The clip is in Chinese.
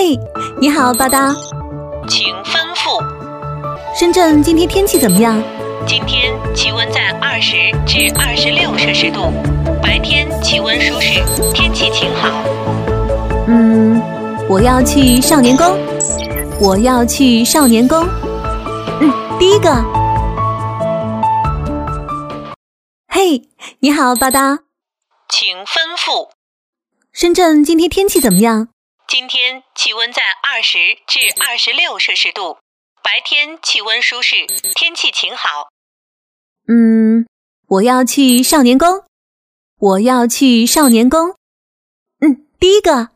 嘿，你好，巴达， 请吩咐。 深圳今天天气怎么样？ 今天气温在20至26摄氏度，白天气温舒适，天气晴好。 我要去少年宫。我要去少年宫。第一个。嘿，你好，巴达， 请吩咐。 深圳今天天气怎么样？ 今天气温在20至26摄氏度，白天气温舒适，天气晴好。 我要去少年宫。我要去少年宫。第一个。